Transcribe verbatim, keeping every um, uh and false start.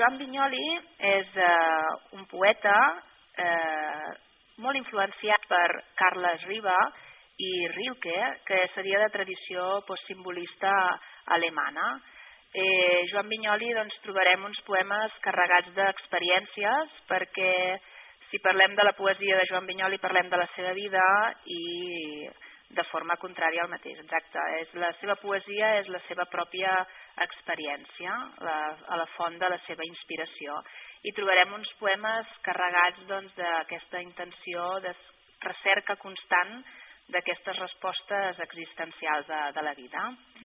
Joan Vinyoli és eh, un poeta eh, molt influenciat per Carles Riba i Rilke, que seria de tradició postsimbolista alemana. Eh, Joan Vinyoli doncs, trobarem uns poemes carregats d'experiències, perquè si parlem de la poesia de Joan Vinyoli parlem de la seva vida i de forma contrària al mateix. Exacte, és la seva poesia és la seva pròpia experiència, la, a la font de la seva inspiració. I trobarem uns poemes carregats doncs, d'aquesta intenció de recerca constant d'aquestes respostes existencials de, de la vida.